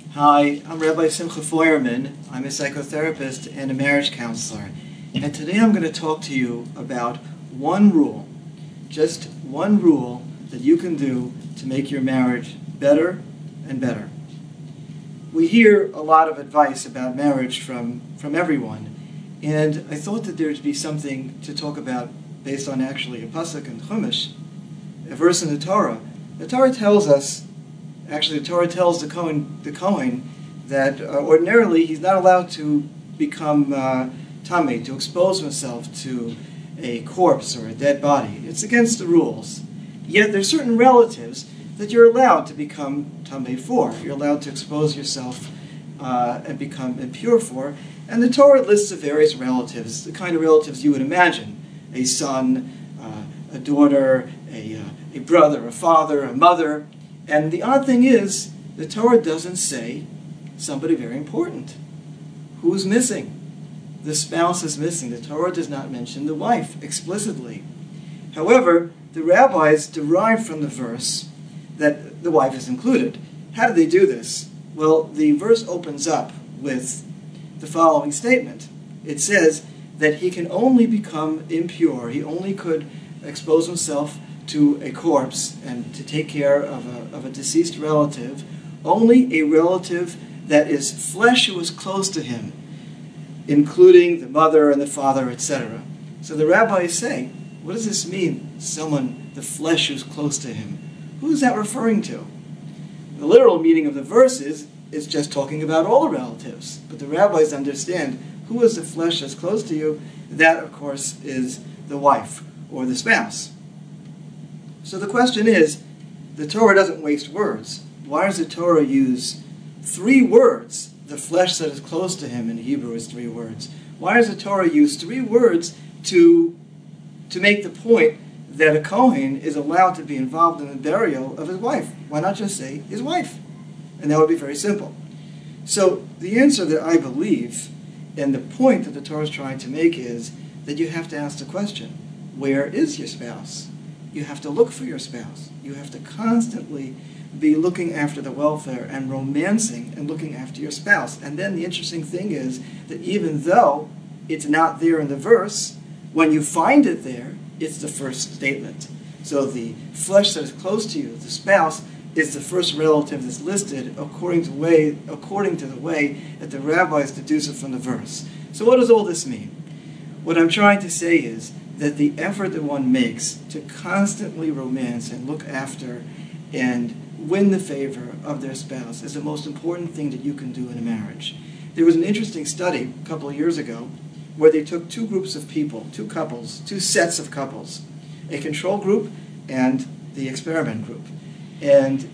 Hi, I'm Rabbi Simcha Feuerman. I'm a psychotherapist and a marriage counselor. And today I'm going to talk to you about one rule, just one rule that you can do to make your marriage better and better. We hear a lot of advice about marriage from everyone, and I thought that there'd be something to talk about based on actually a pasuk in Chumash, a verse in the Torah. The Torah tells us, the Torah tells the Kohen that ordinarily he's not allowed to become tamei, to expose himself to a corpse or a dead body. It's against the rules. Yet there's certain relatives that you're allowed to become tamei for. You're allowed to expose yourself and become impure for. And the Torah lists of various relatives, the kind of relatives you would imagine: a son, a daughter, a brother, a father, a mother. And the odd thing is, the Torah doesn't say somebody very important. Who's missing? The spouse is missing. The Torah does not mention the wife explicitly. However, the rabbis derive from the verse that the wife is included. How do they do this? Well, the verse opens up with the following statement. It says that he can only become impure, he only could expose himself to a corpse and to take care of a deceased relative, only a relative that is flesh who is close to him, including the mother and the father, etc. So the rabbis say, what does this mean? Someone, the flesh who's close to him. Who is that referring to? The literal meaning of the verse is just talking about all the relatives. But the rabbis understand who is the flesh that's close to you. That, of course, is the wife or the spouse. So the question is, the Torah doesn't waste words. Why does the Torah use 3 words? The flesh that is close to him in Hebrew is 3 words. Why does the Torah use 3 words to make the point that a Kohen is allowed to be involved in the burial of his wife? Why not just say his wife? And that would be very simple. So the answer that I believe, and the point that the Torah is trying to make, is that you have to ask the question, where is your spouse? You have to look for your spouse. You have to constantly be looking after the welfare and romancing and looking after your spouse. And then the interesting thing is that even though it's not there in the verse, when you find it there, it's the first statement. So the flesh that is close to you, the spouse, is the first relative that's listed according to the way that the rabbis deduce it from the verse. So what does all this mean? What I'm trying to say is that the effort that one makes to constantly romance and look after and win the favor of their spouse is the most important thing that you can do in a marriage. There was an interesting study a couple of years ago where they took 2 groups of people, 2 couples, 2 sets of couples, a control group and the experiment group. And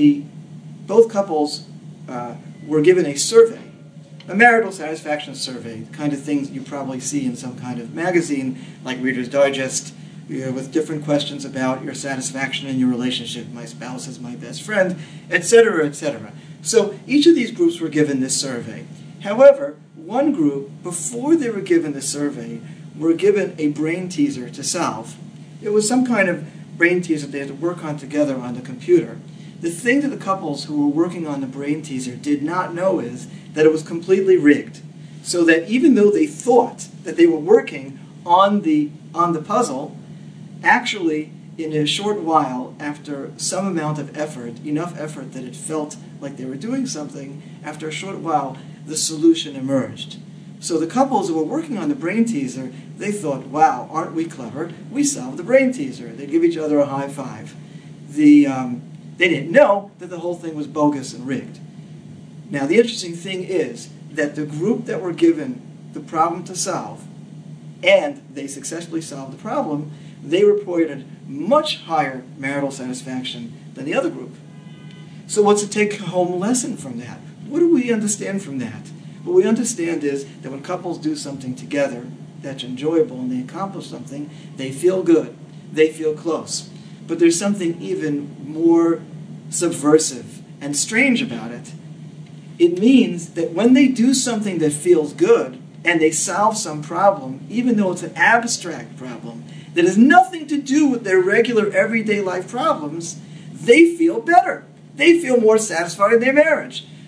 both couples were given a survey, a marital satisfaction survey, the kind of things you probably see in some kind of magazine like Reader's Digest, with different questions about your satisfaction in your relationship. My spouse is my best friend, etc., etc. So each of these groups were given this survey. However, one group, before they were given the survey, were given a brain teaser to solve. It was some kind of brain teaser they had to work on together on the computer. The thing that the couples who were working on the brain teaser did not know is that it was completely rigged. So that even though they thought that they were working on the puzzle, actually in a short while, after some amount of effort, enough effort that it felt like they were doing something, after a short while, the solution emerged. So the couples who were working on the brain teaser, they thought, wow, aren't we clever? We solved the brain teaser. They'd give each other a high five. They didn't know that the whole thing was bogus and rigged. Now, the interesting thing is that the group that were given the problem to solve, and they successfully solved the problem, they reported much higher marital satisfaction than the other group. So what's the take-home lesson from that? What do we understand from that? What we understand is that when couples do something together that's enjoyable and they accomplish something, they feel good, they feel close. But there's something even more subversive and strange about it. It means that when they do something that feels good and they solve some problem, even though it's an abstract problem that has nothing to do with their regular everyday life problems, they feel better. They feel more satisfied in their marriage.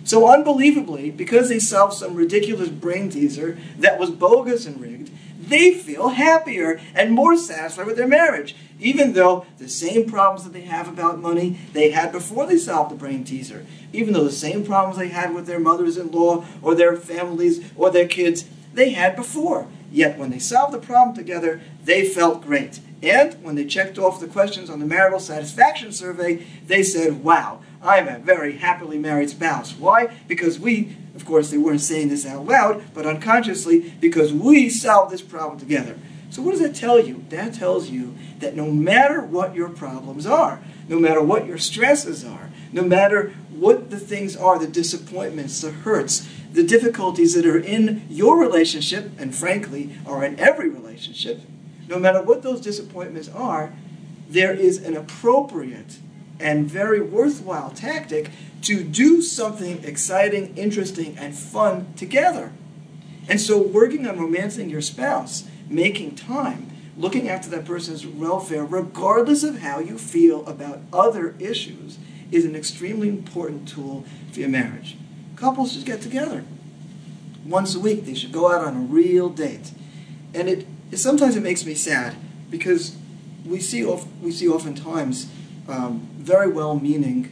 So unbelievably, because they solved some ridiculous brain teaser that was bogus and rigged, they feel happier and more satisfied with their marriage, even though the same problems that they have about money they had before they solved the brain teaser, even though the same problems they had with their mothers-in-law or their families or their kids they had before. Yet when they solved the problem together, they felt great. And when they checked off the questions on the marital satisfaction survey, they said, wow, I'm a very happily married spouse. Why? Because we, of course they weren't saying this out loud, but unconsciously, because we solved this problem together. So what does that tell you? That tells you that no matter what your problems are, no matter what your stresses are, no matter what the things are, the disappointments, the hurts, the difficulties that are in your relationship, and frankly, are in every relationship, no matter what those disappointments are, there is an appropriate and very worthwhile tactic to do something exciting, interesting, and fun together. And so working on romancing your spouse, making time, looking after that person's welfare, regardless of how you feel about other issues, is an extremely important tool for your marriage. Couples should get together. Once a week, they should go out on a real date. And sometimes it makes me sad, because we see oftentimes very well-meaning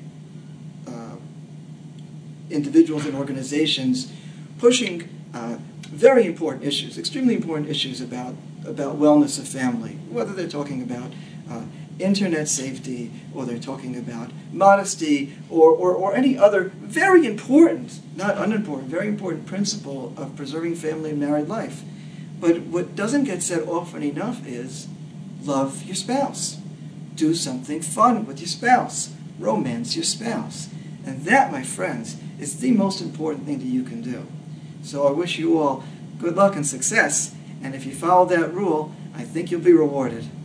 individuals and organizations pushing very important issues, extremely important issues about wellness of family, whether they're talking about internet safety, or they're talking about modesty, or any other very important, not unimportant, very important principle of preserving family and married life. But what doesn't get said often enough is love your spouse. Do something fun with your spouse. Romance your spouse. And that, my friends, is the most important thing that you can do. So I wish you all good luck and success. And if you follow that rule, I think you'll be rewarded.